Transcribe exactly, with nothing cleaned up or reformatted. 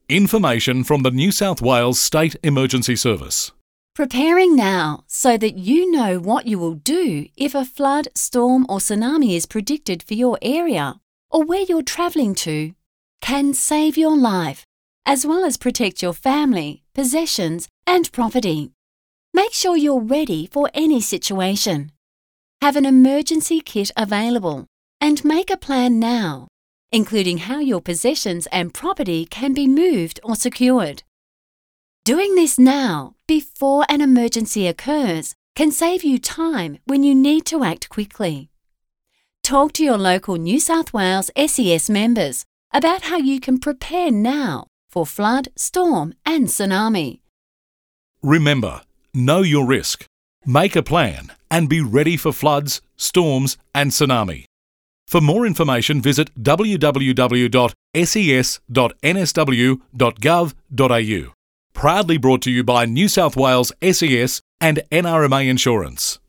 Information from the New South Wales State Emergency Service. Preparing now so that you know what you will do if a flood, storm or tsunami is predicted for your area or where you're travelling to can save your life, as well as protect your family, possessions and property. Make sure you're ready for any situation. Have an emergency kit available and make a plan now, including how your possessions and property can be moved or secured. Doing this now, before an emergency occurs, can save you time when you need to act quickly. Talk to your local New South Wales S E S members about how you can prepare now for flood, storm and tsunami. Remember, know your risk, make a plan and be ready for floods, storms and tsunami. For more information, visit w w w dot s e s dot n s w dot gov dot a u. Proudly brought to you by New South Wales S E S and N R M A Insurance.